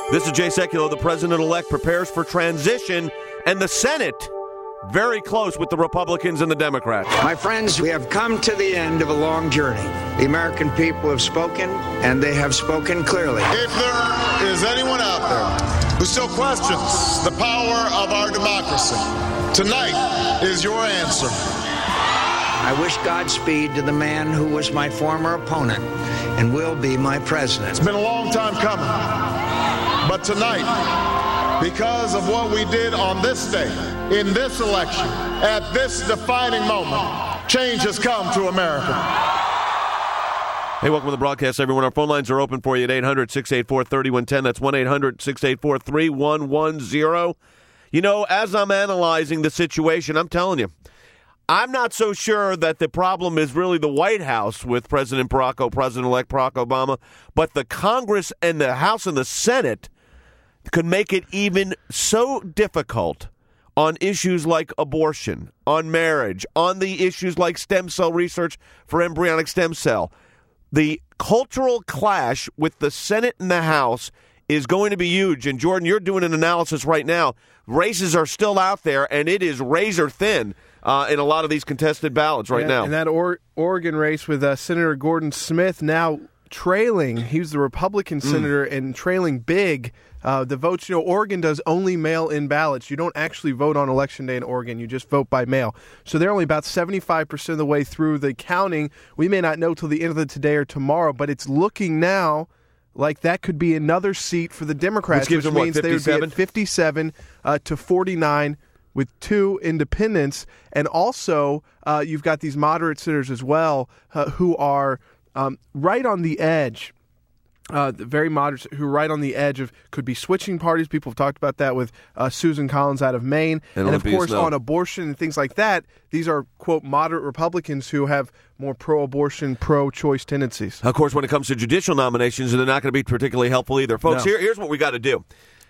This is Jay Sekulow. The president-elect prepares for transition, and the Senate very close with the Republicans and the Democrats. My friends, we have come to the end of a long journey. The American people have spoken, and they have spoken clearly. If there is anyone out there who still questions the power of our democracy, tonight is your answer. I wish Godspeed to the man who was my former opponent and will be my president. It's been a long time coming, but tonight, because of what we did on this day, in this election, at this defining moment, change has come to America. Hey, welcome to the broadcast, everyone. Our phone lines are open for you at 800-684-3110. That's 1-800-684-3110. You know, as I'm analyzing the situation, I'm telling you, I'm not so sure that the problem is really the White House with President-elect Barack Obama, but the Congress and the House and the Senate could make it even so difficult on issues like abortion, on marriage, on the issues like stem cell research for embryonic stem cell. The cultural clash with the Senate and the House is going to be huge. And, Jordan, you're doing an analysis right now. Races are still out there, and it is razor thin in a lot of these contested ballots right now. And that Oregon race with Senator Gordon Smith now trailing. He was the Republican senator and trailing big. The votes, Oregon does only mail-in ballots. You don't actually vote on Election Day in Oregon. You just vote by mail. So they're only about 75% of the way through the counting. We may not know till the end of the today or tomorrow, but it's looking now like that could be another seat for the Democrats, which means they would be at 57 to 49 with 2 independents. And also, you've got these moderate senators as well who are right on the edge. Very moderate, who are right on the edge of could be switching parties. People have talked about that with Susan Collins out of Maine. And of course, on abortion and things like that, these are, quote, moderate Republicans who have more pro-abortion, pro-choice tendencies. Of course, when it comes to judicial nominations, they're not going to be particularly helpful either. Folks, here's what we got to do.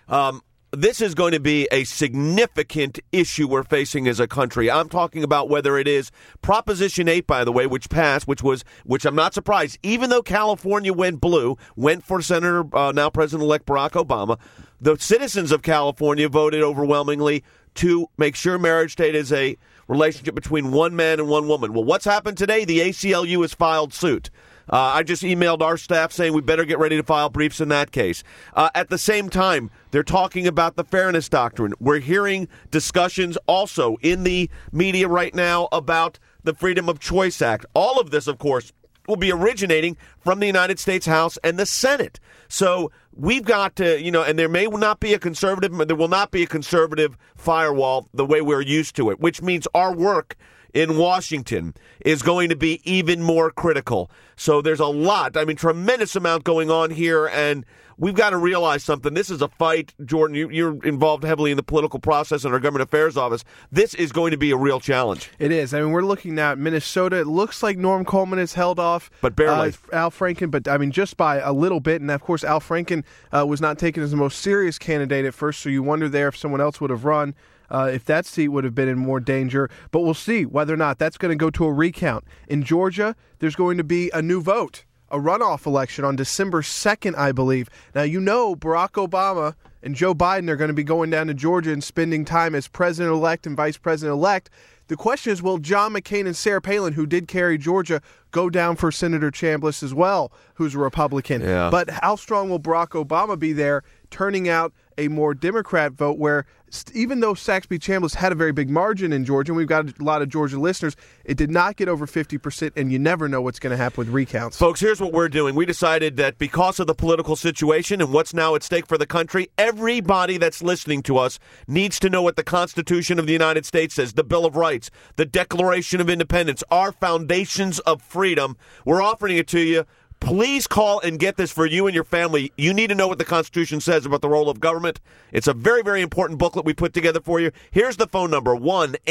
This is going to be a significant issue we're facing as a country. I'm talking about whether it is Proposition 8, by the way, which passed, which I'm not surprised, even though California went blue, went for Senator, now President-elect Barack Obama, the citizens of California voted overwhelmingly to make sure marriage state is a relationship between one man and one woman. Well, what's happened today? The ACLU has filed suit. I just emailed our staff saying we better get ready to file briefs in that case. At the same time, they're talking about the fairness doctrine. We're hearing discussions also in the media right now about the Freedom of Choice Act. All of this, of course, will be originating from the United States House and the Senate. So we've got to, and there may not be a conservative, there will not be a conservative firewall the way we're used to it, which means our work in Washington is going to be even more critical. So there's a lot, tremendous amount going on here, and we've got to realize something. This is a fight. Jordan, you're involved heavily in the political process in our government affairs office. This is going to be a real challenge. It is. We're looking now at Minnesota. It looks like Norm Coleman is held off. But barely. Al Franken, but just by a little bit. And, of course, Al Franken was not taken as the most serious candidate at first, so you wonder there if someone else would have run. If that seat would have been in more danger. But we'll see whether or not that's going to go to a recount. In Georgia, there's going to be a new vote, a runoff election on December 2nd, I believe. Now, Barack Obama and Joe Biden are going to be going down to Georgia and spending time as president-elect and vice president-elect. The question is, will John McCain and Sarah Palin, who did carry Georgia, go down for Senator Chambliss as well, who's a Republican? Yeah. But how strong will Barack Obama be there, turning out a more Democrat vote where even though Saxby Chambliss had a very big margin in Georgia, and we've got a lot of Georgia listeners, it did not get over 50%, and you never know what's going to happen with recounts. Folks, here's what we're doing. We decided that because of the political situation and what's now at stake for the country, everybody that's listening to us needs to know what the Constitution of the United States says, the Bill of Rights, the Declaration of Independence, our foundations of freedom. We're offering it to you. Please call and get this for you and your family. You need to know what the Constitution says about the role of government. It's a very, very important booklet we put together for you. Here's the phone number,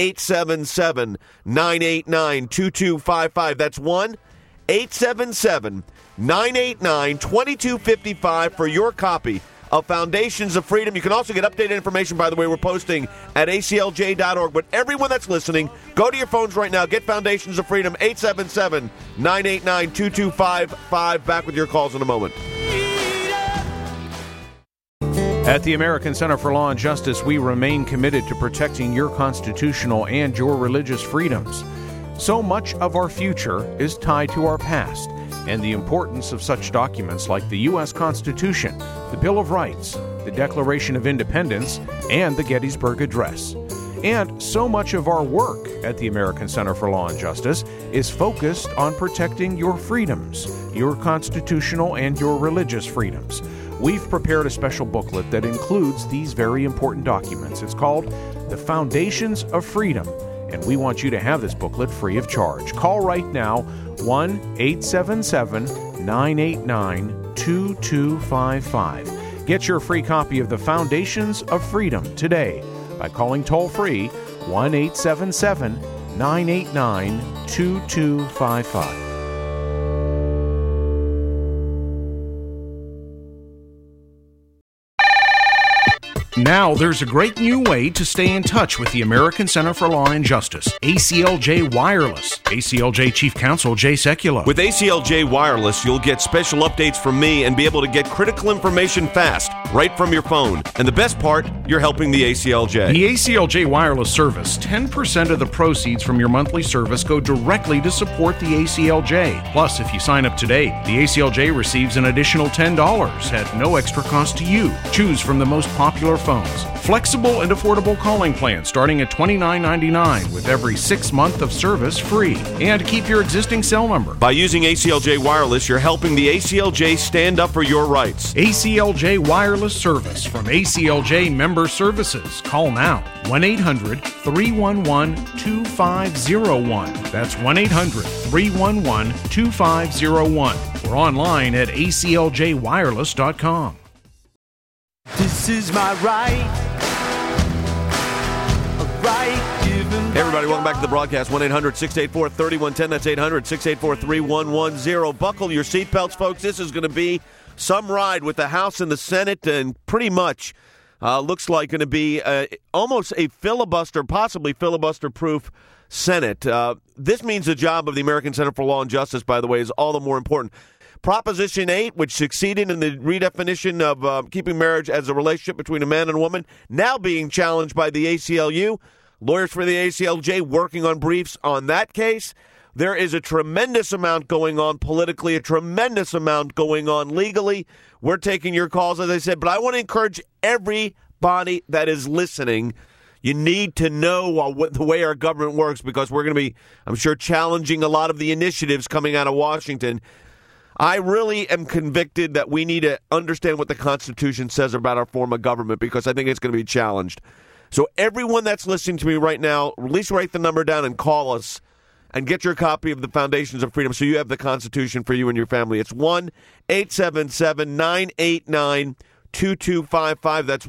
1-877-989-2255. That's 1-877-989-2255 for your copy of Foundations of Freedom. You can also get updated information, by the way, we're posting at aclj.org. But everyone that's listening, go to your phones right now. Get Foundations of Freedom, 877-989-2255. Back with your calls in a moment. At the American Center for Law and Justice, we remain committed to protecting your constitutional and your religious freedoms. So much of our future is tied to our past and the importance of such documents like the U.S. Constitution, the Bill of Rights, the Declaration of Independence, and the Gettysburg Address. And so much of our work at the American Center for Law and Justice is focused on protecting your freedoms, your constitutional and your religious freedoms. We've prepared a special booklet that includes these very important documents. It's called The Foundations of Freedom, and we want you to have this booklet free of charge. Call right now, 1-877-989-2255. Get your free copy of The Foundations of Freedom today by calling toll-free 1-877-989-2255. Now there's a great new way to stay in touch with the American Center for Law and Justice, ACLJ Wireless. ACLJ Chief Counsel Jay Sekulow. With ACLJ Wireless, you'll get special updates from me and be able to get critical information fast, right from your phone. And the best part, you're helping the ACLJ. The ACLJ Wireless service, 10% of the proceeds from your monthly service go directly to support the ACLJ. Plus, if you sign up today, the ACLJ receives an additional $10 at no extra cost to you. Choose from the most popular phones. Flexible and affordable calling plans starting at $29.99 with every 6 months of service free. And keep your existing cell number. By using ACLJ Wireless, you're helping the ACLJ stand up for your rights. ACLJ Wireless Service from ACLJ Member Services. Call now. 1-800-311-2501. That's 1-800-311-2501. Or online at acljwireless.com. This is my right. Hey everybody, welcome back to the broadcast. 1-800-684-3110. That's 800-684-3110. Buckle your seatbelts, folks. This is going to be some ride with the House and the Senate, and pretty much looks like going to be almost a filibuster, possibly filibuster-proof Senate. This means the job of the American Center for Law and Justice, by the way, is all the more important. Proposition 8, which succeeded in the redefinition of keeping marriage as a relationship between a man and a woman, now being challenged by the ACLU. Lawyers for the ACLJ working on briefs on that case. There is a tremendous amount going on politically, a tremendous amount going on legally. We're taking your calls, as I said, but I want to encourage everybody that is listening. You need to know the way our government works, because we're going to be, I'm sure, challenging a lot of the initiatives coming out of Washington. I really am convicted that we need to understand what the Constitution says about our form of government, because I think it's going to be challenged. So everyone that's listening to me right now, at least write the number down and call us and get your copy of the Foundations of Freedom so you have the Constitution for you and your family. It's 1-877-989-2255. That's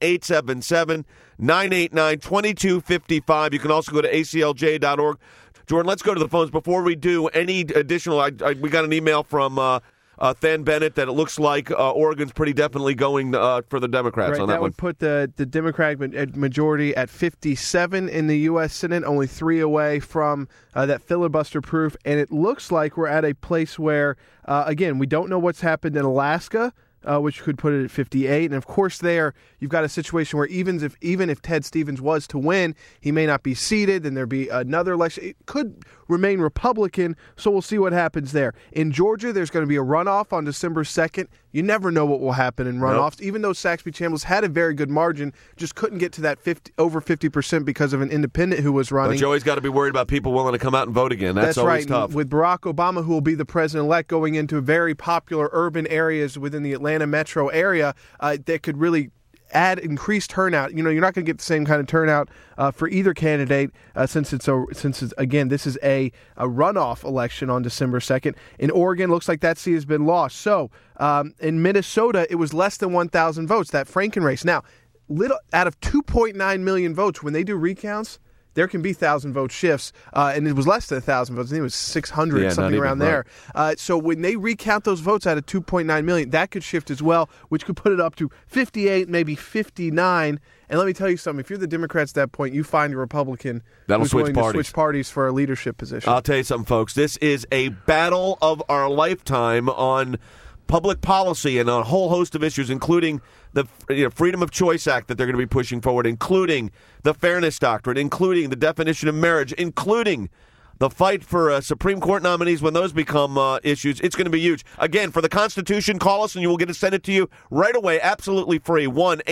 1-877-989-2255. You can also go to aclj.org. Jordan, let's go to the phones. Before we do any additional, we got an email from Than Bennett that it looks like Oregon's pretty definitely going for the Democrats on that one. That would put the Democratic majority at 57 in the U.S. Senate, only 3 away from that filibuster proof. And it looks like we're at a place where, again, we don't know what's happened in Alaska, which could put it at 58. And, of course, there you've got a situation where even if Ted Stevens was to win, he may not be seated, and there'd be another election. It could remain Republican, so we'll see what happens there. In Georgia, there's going to be a runoff on December 2nd. You never know what will happen in runoffs. Nope. Even though Saxby Chambliss had a very good margin, just couldn't get to that over 50% because of an independent who was running. But you always got to be worried about people willing to come out and vote again. That's always right. tough. With Barack Obama, who will be the president-elect, going into very popular urban areas within the Atlanta metro area, that could really add increased turnout. You know, you're not going to get the same kind of turnout for either candidate since again, this is a runoff election on December 2nd. In Oregon, looks like that seat has been lost. So in Minnesota, it was less than 1,000 votes, that Franken race. Now, out of 2.9 million votes, when they do recounts, there can be 1,000 vote shifts, and it was less than 1,000 votes. I think it was 600, something around there. So when they recount those votes out of 2.9 million, that could shift as well, which could put it up to 58, maybe 59. And let me tell you something. If you're the Democrats at that point, you find a Republican who's willing to switch parties for a leadership position. I'll tell you something, folks. This is a battle of our lifetime on public policy and on a whole host of issues, including the Freedom of Choice Act that they're going to be pushing forward, including the Fairness Doctrine, including the definition of marriage, including the fight for Supreme Court nominees when those become issues. It's going to be huge. Again, for the Constitution, call us and you will get to send it to you right away, absolutely free.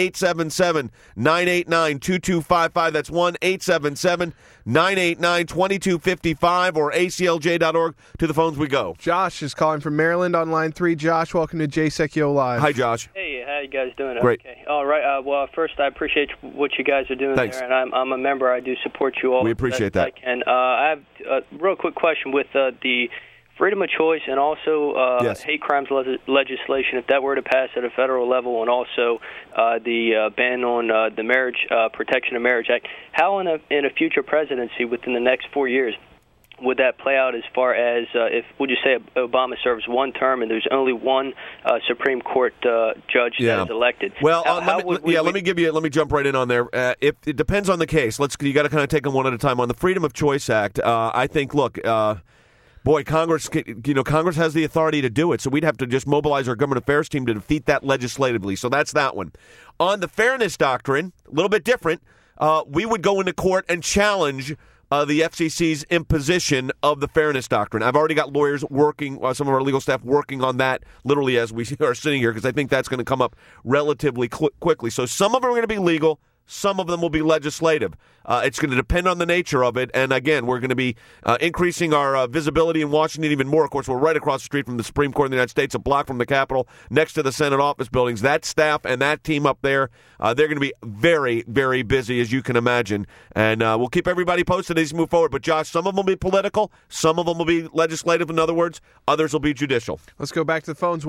1-877-989-2255. That's 1-877-989-2255 or aclj.org. To the phones we go. Josh is calling from Maryland on line 3. Josh, welcome to JSECO Live. Hi, Josh. Hey, how you guys doing? Great. Okay. All right. Well, first, I appreciate what you guys are doing Thanks. there, and I'm a member. I do support you all. We appreciate that. And I have a real quick question with the freedom of choice and also Yes. hate crimes legislation, if that were to pass at a federal level, and also the ban on the Marriage Protection of Marriage Act. How in a future presidency within the next 4 years would that play out as far as if would you say Obama serves one term and there's only one Supreme Court judge that is elected? Well, let me jump right in on there. If it depends on the case, you got to kind of take them one at a time. On the Freedom of Choice Act, I think, look, Congress has the authority to do it, so we'd have to just mobilize our government affairs team to defeat that legislatively. So that's that one. On the Fairness Doctrine, a little bit different. We would go into court and challenge the FCC's imposition of the Fairness Doctrine. I've already got lawyers working, some of our legal staff working on that literally as we are sitting here, because I think that's going to come up relatively quickly. So some of them are going to be legal. Some of them will be legislative. It's going to depend on the nature of it. And again, we're going to be increasing our visibility in Washington even more. Of course, we're right across the street from the Supreme Court of the United States, a block from the Capitol, next to the Senate office buildings. That staff and that team up there, they're going to be very, very busy, as you can imagine. And we'll keep everybody posted as we move forward. But, Josh, some of them will be political. Some of them will be legislative, in other words. Others will be judicial. Let's go back to the phones.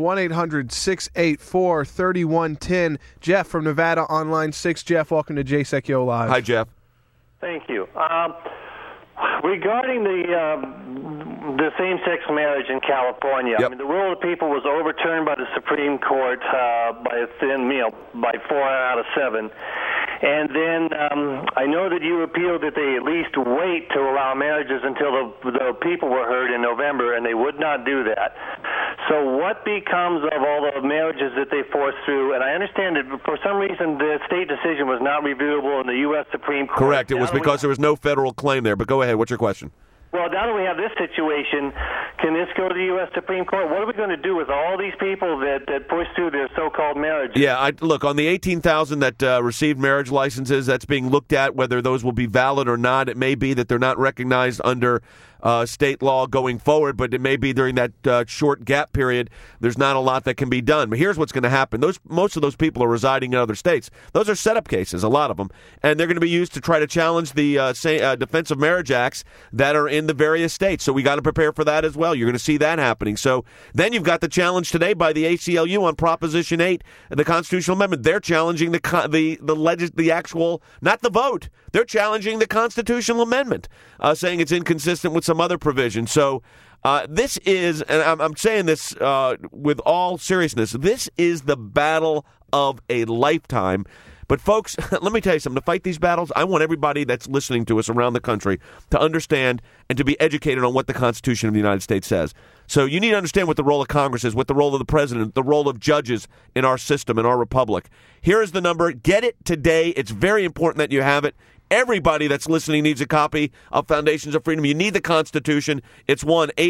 1-800-684-3110. Jeff from Nevada on line 6. Jeff, welcome to JSECO Live. Hi, Jeff. Thank you. Regarding the same-sex marriage in California, yep. I mean, the rule of the people was overturned by the Supreme Court by 4 out of 7. And then I know that you appealed that they at least wait to allow marriages until the people were heard in November, and they would not do that. So what becomes of all the marriages that they forced through? And I understand that for some reason the state decision was not reviewable in the U.S. Supreme Court. Correct. It was because there was no federal claim there. But go ahead. What's your question? Well, now that we have this situation, can this go to the U.S. Supreme Court? What are we going to do with all these people that push through their so-called marriages? Yeah, look, on the 18,000 that received marriage licenses, that's being looked at whether those will be valid or not. It may be that they're not recognized under state law going forward, but it may be during that short gap period, there's not a lot that can be done. But here's what's going to happen. Most of those people are residing in other states. Those are setup cases, a lot of them, and they're going to be used to try to challenge the Defense of Marriage Acts that are in the various states. So we got to prepare for that as well. You're going to see that happening. So then you've got the challenge today by the ACLU on Proposition 8, the constitutional amendment. They're challenging the actual, not the vote. They're challenging the constitutional amendment, saying it's inconsistent with some other provision. So this is, and I'm saying this with all seriousness, this is the battle of a lifetime. But folks, let me tell you something. To fight these battles, I want everybody that's listening to us around the country to understand and to be educated on what the Constitution of the United States says. So you need to understand what the role of Congress is, what the role of the president, the role of judges in our system, in our republic. Here is the number. Get it today. It's very important that you have it. Everybody that's listening needs a copy of Foundations of Freedom. You need the Constitution. It's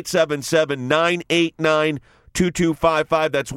1-877-989-2255. That's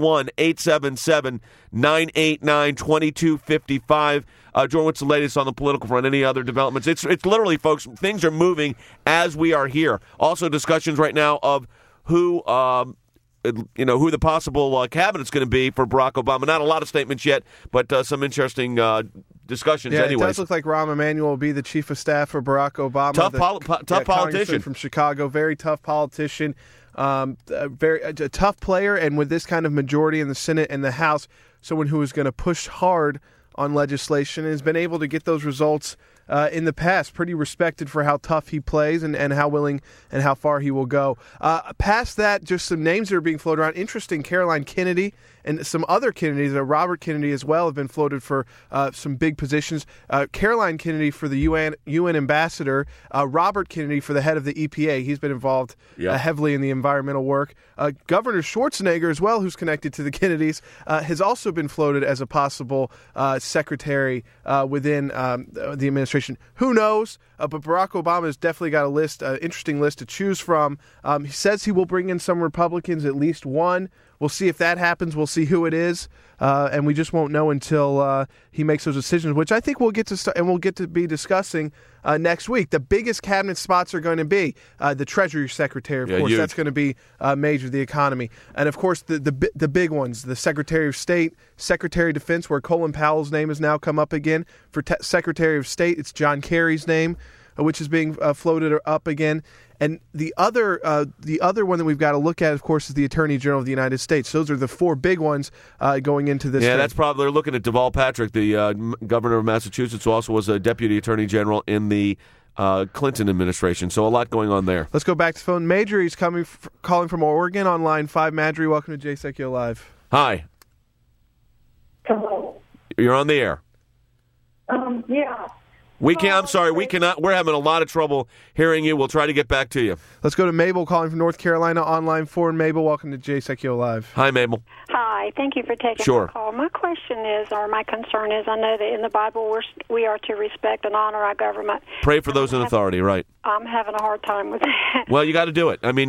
1-877-989-2255. Jordan, what's the latest on the political front? Any other developments? It's literally, folks, things are moving as we are here. Also discussions right now of who the possible cabinet's going to be for Barack Obama. Not a lot of statements yet, but some interesting discussions anyway. Anyways. It does look like Rahm Emanuel will be the chief of staff for Barack Obama. Tough politician. From Chicago, very tough politician, a tough player, and with this kind of majority in the Senate and the House, someone who is going to push hard on legislation and has been able to get those results in the past, pretty respected for how tough he plays and how willing and how far he will go. Past that, just some names that are being floated around. Interesting, Caroline Kennedy and some other Kennedys, Robert Kennedy as well, have been floated for some big positions. Caroline Kennedy for the UN ambassador, Robert Kennedy for the head of the EPA. He's been involved heavily in the environmental work. Governor Schwarzenegger as well, who's connected to the Kennedys, has also been floated as a possible secretary within the administration. Who knows? But Barack Obama has definitely got an interesting list to choose from. He says he will bring in some Republicans, at least one. We'll see if that happens. We'll see who it is, and we just won't know until he makes those decisions, which I think we'll get to start, and we'll get to be discussing next week. The biggest cabinet spots are going to be the Treasury Secretary, of course. Huge. That's going to be major to the economy, and of course the big ones: the Secretary of State, Secretary of Defense, where Colin Powell's name has now come up again. For Secretary of State, it's John Kerry's name, which is being floated up again. And the other one that we've got to look at, of course, is the Attorney General of the United States. Those are the four big ones going into this. Yeah, that's probably, they're looking at Deval Patrick, the governor of Massachusetts, who also was a deputy attorney general in the Clinton administration. So a lot going on there. Let's go back to the phone. Madry's calling from Oregon on line 5. Madry, welcome to JSECU Live. Hi. Hello. You're on the air. Yeah. I'm sorry, we cannot. We're having a lot of trouble hearing you. We'll try to get back to you. Let's go to Mabel calling from North Carolina on line 4. And Mabel, welcome to JSECU Live. Hi, Mabel. Hi, thank you for taking my call. My question is, or my concern is, I know that in the Bible we are to respect and honor our government. Pray for those in authority, right? I'm having a hard time with that. Well, you got to do it. I mean,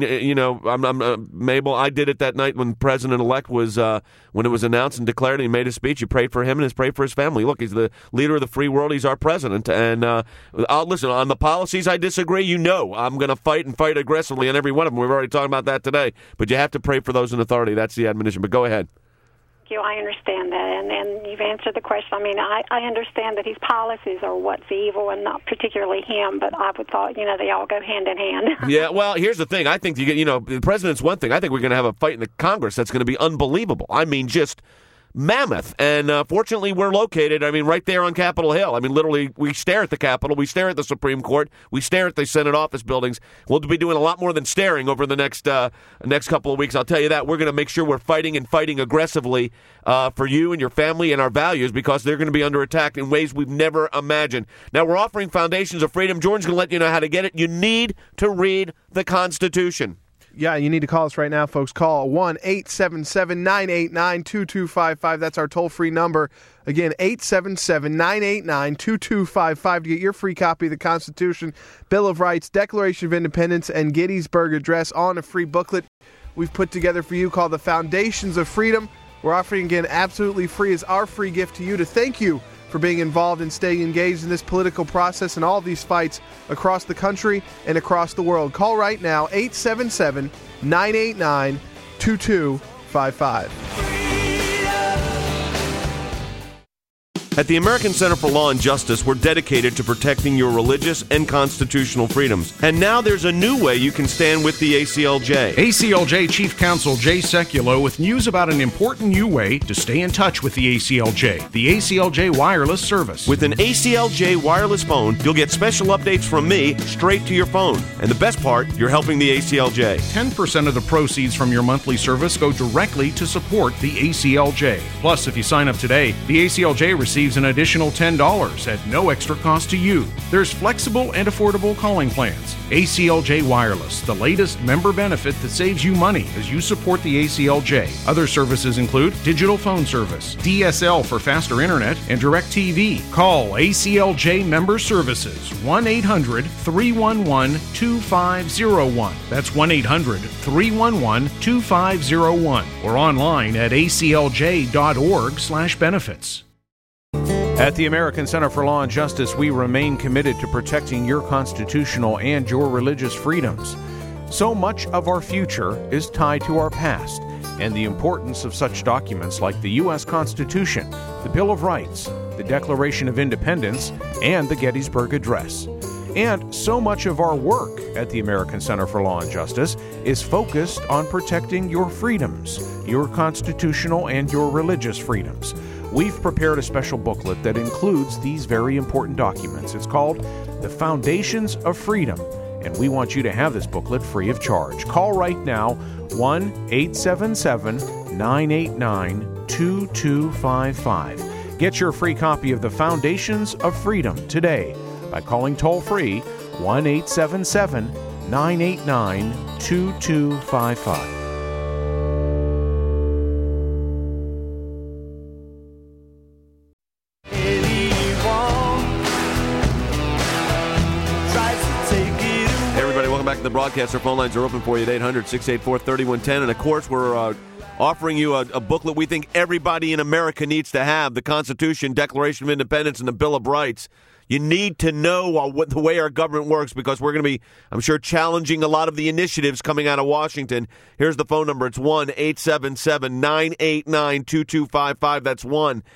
Mabel, I did it that night when President-elect was, when it was announced and declared, and he made a speech. You prayed for him and prayed for his family. Look, he's the leader of the free world. He's our president. And I'll listen, on the policies I disagree, I'm going to fight aggressively on every one of them. We've already talked about that today. But you have to pray for those in authority. That's the admonition. But go ahead. I understand that, and you've answered the question. I mean, I understand that his policies are what's evil, and not particularly him. But I would thought, they all go hand in hand. Yeah. Well, here's the thing. I think the president's one thing. I think we're going to have a fight in the Congress that's going to be unbelievable. I mean, just mammoth. And fortunately, we're located, right there on Capitol Hill. Literally, we stare at the Capitol, we stare at the Supreme Court, we stare at the Senate office buildings. We'll be doing a lot more than staring over the next couple of weeks. I'll tell you that. We're going to make sure we're fighting aggressively for you and your family and our values, because they're going to be under attack in ways we've never imagined. Now, we're offering Foundations of Freedom. Jordan's going to let you know how to get it. You need to read the Constitution. Yeah, you need to call us right now, folks. Call 1-877-989-2255. That's our toll-free number. Again, 877-989-2255 to get your free copy of the Constitution, Bill of Rights, Declaration of Independence, and Gettysburg Address on a free booklet we've put together for you called The Foundations of Freedom. We're offering, again, absolutely free as our free gift to you to thank you for being involved and staying engaged in this political process and all of these fights across the country and across the world. Call right now, 877-989-2255. At the American Center for Law and Justice, we're dedicated to protecting your religious and constitutional freedoms. And now there's a new way you can stand with the ACLJ. ACLJ Chief Counsel Jay Sekulow with news about an important new way to stay in touch with the ACLJ, the ACLJ Wireless Service. With an ACLJ wireless phone, you'll get special updates from me straight to your phone. And the best part, you're helping the ACLJ. 10% of the proceeds from your monthly service go directly to support the ACLJ. Plus, if you sign up today, the ACLJ receives an additional $10 at no extra cost to you. There's flexible and affordable calling plans. ACLJ Wireless, the latest member benefit that saves you money as you support the ACLJ. Other services include digital phone service, DSL for faster internet, and DirecTV. Call ACLJ Member Services, 1-800-311-2501. That's 1-800-311-2501. Or online at aclj.org/benefits. At the American Center for Law and Justice, we remain committed to protecting your constitutional and your religious freedoms. So much of our future is tied to our past, and the importance of such documents like the U.S. Constitution, the Bill of Rights, the Declaration of Independence, and the Gettysburg Address. And so much of our work at the American Center for Law and Justice is focused on protecting your freedoms, your constitutional and your religious freedoms. we've prepared a special booklet that includes these very important documents. It's called The Foundations of Freedom, and we want you to have this booklet free of charge. Call right now, 1-877-989-2255. Get your free copy of The Foundations of Freedom today by calling toll-free 1-877-989-2255. The broadcaster phone lines are open for you at 800-684-3110. And, of course, we're offering you a booklet we think everybody in America needs to have, the Constitution, Declaration of Independence, and the Bill of Rights. You need to know the way our government works because we're going to be, I'm sure, challenging a lot of the initiatives coming out of Washington. Here's the phone number. It's 1-877-989-2255. That's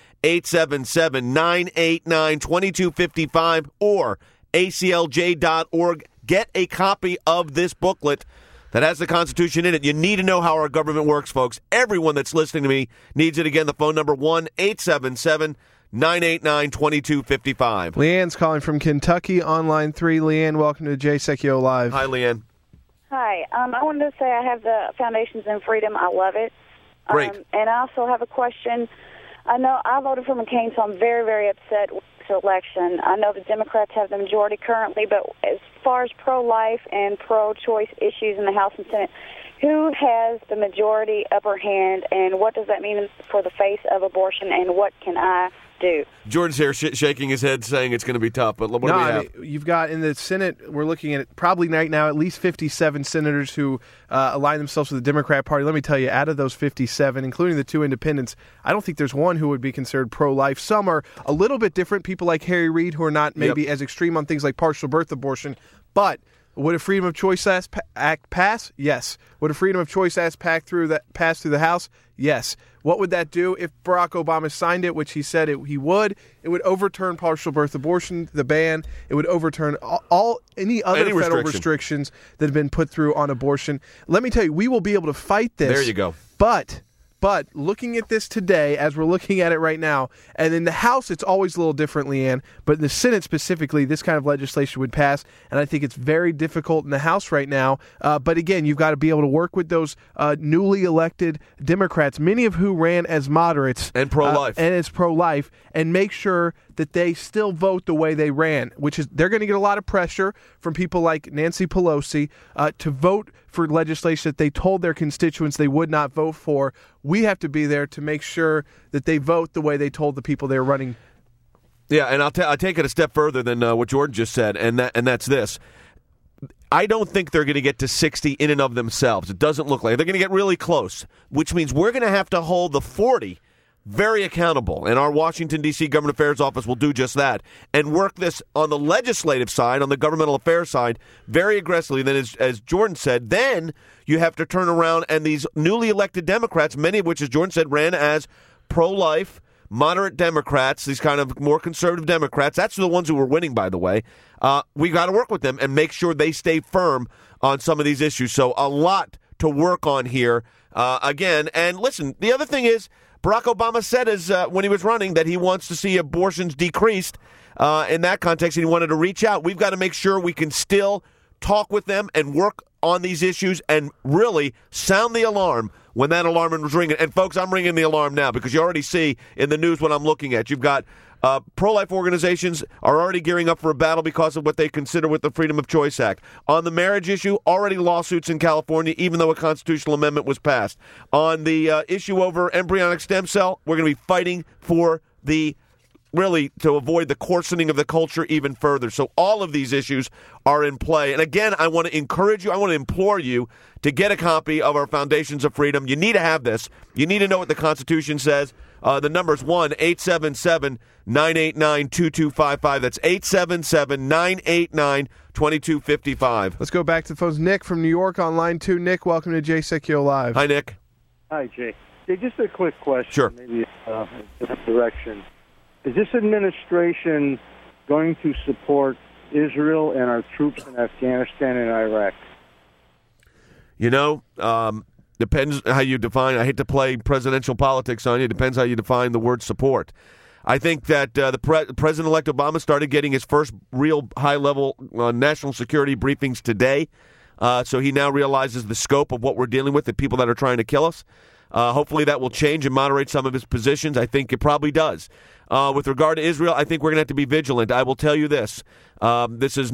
1-877-989-2255 or aclj.org. Get a copy of this booklet that has the Constitution in it. You need to know how our government works, folks. Everyone that's listening to me needs it. Again, the phone number, 1-877-989-2255. Leanne's calling from Kentucky on line 3. Leanne, welcome to Jay Secchio Live. Hi, Leanne. Hi. I wanted to say I have the Foundations in Freedom. I love it. Great. And I also have a question. I know I voted for McCain, so I'm very, very upset with this election. I know the Democrats have the majority currently, but as far as pro-life and pro-choice issues in the House and Senate, who has the majority upper hand, and what does that mean for the face of abortion, and what can I do? Jordan's here shaking his head saying it's going to be tough, but what do we have? You've got in the Senate, we're looking at probably right now at least 57 senators who align themselves with the Democrat Party. Let me tell you, out of those 57, including the 2 independents, I don't think there's one who would be considered pro-life. Some are a little bit different, people like Harry Reid who are not maybe as extreme on things like partial birth abortion, but would a Freedom of Choice Act pass? Yes. Would a Freedom of Choice Act pass through the House? Yes. What would that do if Barack Obama signed it, which he said he would? It would overturn partial birth abortion, the ban. It would overturn any other federal restrictions that have been put through on abortion. Let me tell you, we will be able to fight this. There you go. But looking at this today, as we're looking at it right now, and in the House, it's always a little different, Leanne, but in the Senate specifically, this kind of legislation would pass, and I think it's very difficult in the House right now. But again, you've got to be able to work with those newly elected Democrats, many of who ran as moderates. And pro-life. And make sure that they still vote the way they ran, which is they're going to get a lot of pressure from people like Nancy Pelosi to vote for legislation that they told their constituents they would not vote for. We have to be there to make sure that they vote the way they told the people they're running. Yeah, and I'll take it a step further than what Jordan just said, and that's this. I don't think they're going to get to 60 in and of themselves. It doesn't look like they're going to get really close, which means we're going to have to hold the 40 very accountable, and our Washington, D.C. Government Affairs Office will do just that and work this on the legislative side, on the governmental affairs side, very aggressively. Then, as Jordan said, then you have to turn around and these newly elected Democrats, many of which, as Jordan said, ran as pro-life, moderate Democrats, these kind of more conservative Democrats. That's the ones who were winning, by the way. We got to work with them and make sure they stay firm on some of these issues. So a lot to work on here again. And listen, the other thing is, Barack Obama said when he was running that he wants to see abortions decreased in that context, and he wanted to reach out. We've got to make sure we can still talk with them and work on these issues and really sound the alarm when that alarm was ringing. And, folks, I'm ringing the alarm now because you already see in the news what I'm looking at. You've got pro-life organizations are already gearing up for a battle because of what they consider with the Freedom of Choice Act. On the marriage issue, already lawsuits in California, even though a constitutional amendment was passed. On the issue over embryonic stem cell, we're going to be fighting for to avoid the coarsening of the culture even further. So all of these issues are in play. And again, I want to encourage you, I want to implore you to get a copy of our Foundations of Freedom. You need to have this. You need to know what the Constitution says. The number is 1-877-989-2255. That's 877-989-2255. Let's go back to the phones. Nick from New York on line 2. Nick, welcome to Jay Secchio Live. Hi, Nick. Hi, Jay. Jay, just a quick question. Sure. Maybe in different direction. Is this administration going to support Israel and our troops in Afghanistan and Iraq? You know, Depends how you define. I hate to play presidential politics on you. It depends how you define the word support. I think that President-elect Obama started getting his first real high-level national security briefings today. So he now realizes the scope of what we're dealing with, the people that are trying to kill us. Hopefully that will change and moderate some of his positions. I think it probably does. With regard to Israel, I think we're going to have to be vigilant. I will tell you this. This is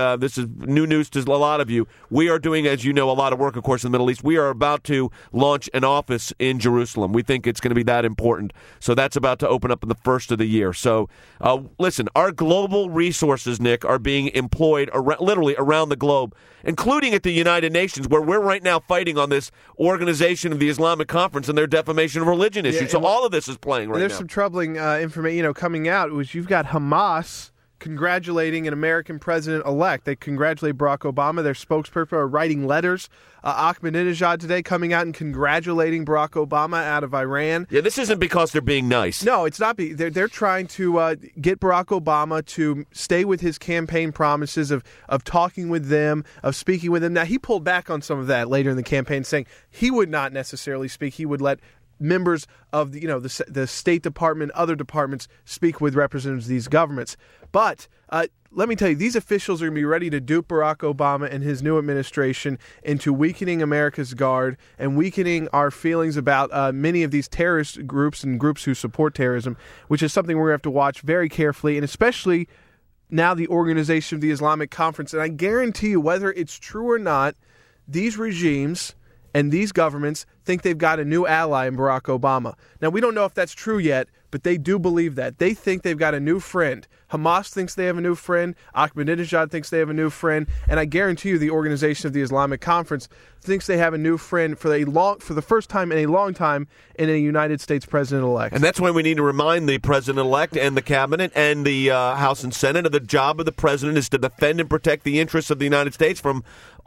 new news to a lot of you. We are doing, as you know, a lot of work, of course, in the Middle East. We are about to launch an office in Jerusalem. We think it's going to be that important. So that's about to open up in the first of the year. So listen, our global resources, Nick, are being employed literally around the globe, including at the United Nations, where we're right now fighting on this Organization of the Islamic Conference and their defamation of religion issue. So all of this is playing right now. There's some troubling information, coming out. You've got Hamas congratulating an American president-elect. They congratulate Barack Obama. Their spokesperson are writing letters. Ahmadinejad today coming out and congratulating Barack Obama out of Iran. Yeah, this isn't because they're being nice. No, it's not. They're trying to get Barack Obama to stay with his campaign promises of talking with them, of speaking with them. Now, he pulled back on some of that later in the campaign, saying he would not necessarily speak. He would let members of the State Department, other departments speak with representatives of these governments. But let me tell you, these officials are going to be ready to dupe Barack Obama and his new administration into weakening America's guard and weakening our feelings about many of these terrorist groups and groups who support terrorism, which is something we're going to have to watch very carefully, and especially now the Organization of the Islamic Conference. And I guarantee you, whether it's true or not, these regimes and these governments think they've got a new ally in Barack Obama. Now, we don't know if that's true yet, but they do believe that. They think they've got a new friend. Hamas thinks they have a new friend. Ahmadinejad thinks they have a new friend. And I guarantee you the Organization of the Islamic Conference thinks they have a new friend for the first time in a long time in a United States president-elect. And that's why we need to remind the president-elect and the cabinet and the House and Senate of the job of the president is to defend and protect the interests of the United States from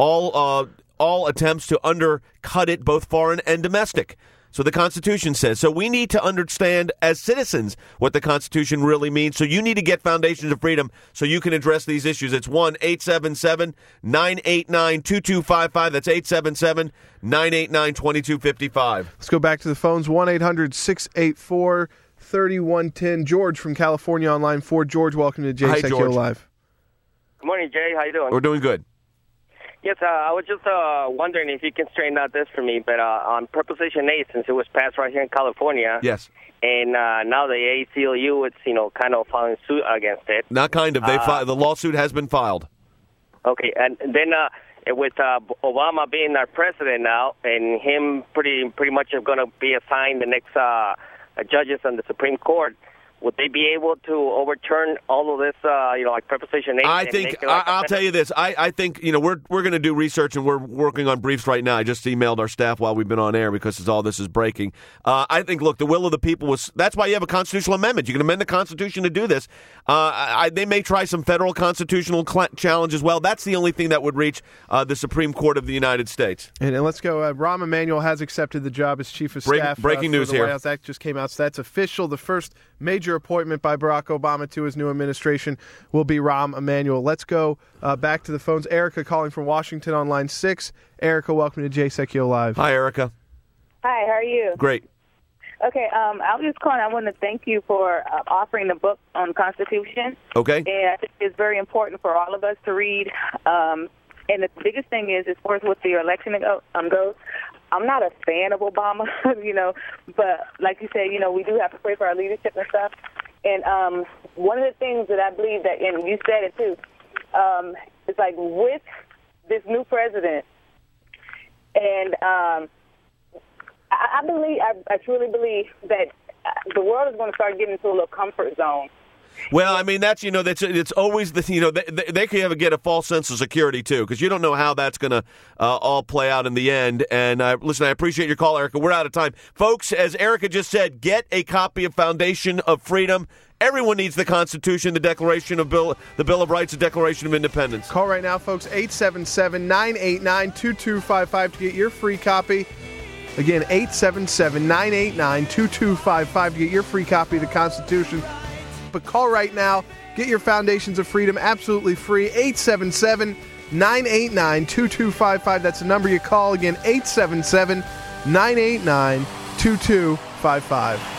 all attempts to undercut it, both foreign and domestic. So the Constitution says. So we need to understand as citizens what the Constitution really means. So you need to get Foundations of Freedom so you can address these issues. It's 1-877-989-2255. That's 877-989-2255. Let's go back to the phones. 1-800-684-3110. George from California on line 4. George, welcome to Jay Sekulow Live. Good morning, Jay. How you doing? We're doing good. Yes, I was just wondering if you can straighten out this for me, but on Proposition 8, since it was passed right here in California, yes, and now the ACLU, it's kind of filing suit against it. Not kind of. The lawsuit has been filed. Okay, and then with Obama being our president now, and him pretty much going to be assigned the next judges on the Supreme Court, would they be able to overturn all of this, like Proposition 8? I think I'll tell you this. I think we're going to do research and we're working on briefs right now. I just emailed our staff while we've been on air because all this is breaking. I think, look, the will of the people was. That's why you have a constitutional amendment. You can amend the Constitution to do this. They may try some federal constitutional challenge as well. That's the only thing that would reach the Supreme Court of the United States. And let's go. Rahm Emanuel has accepted the job as chief of staff. Breaking news the here. White House Act just came out, so that's official. The first major appointment by Barack Obama to his new administration will be Rahm Emanuel. Let's go back to the phones. Erica calling from Washington on line 6. Erica, welcome to Jay Sekulow Live. Hi, Erica. Hi, how are you? Great. Okay, I was just calling. I want to thank you for offering the book on Constitution. Okay. And I think it's very important for all of us to read. And the biggest thing is, as far as with the election goes, I'm not a fan of Obama, but like you said, we do have to pray for our leadership and stuff. And one of the things that I believe that, and you said it too, it's like with this new president, and I truly believe that the world is going to start getting into a little comfort zone. Well, I mean, that's it's always the they can get a false sense of security too, because you don't know how that's going to all play out in the end. And listen, I appreciate your call, Erica. We're out of time, folks. As Erica just said, get a copy of Foundation of Freedom. Everyone needs the Constitution, the Declaration of the Bill of Rights, the Declaration of Independence. Call right now, folks. 877-989-2255 to get your free copy. Again, 877-989-2255 to get your free copy of the Constitution. But call right now. Get your Foundations of Freedom absolutely free. 877-989-2255. That's the number you call. Again, 989-2255.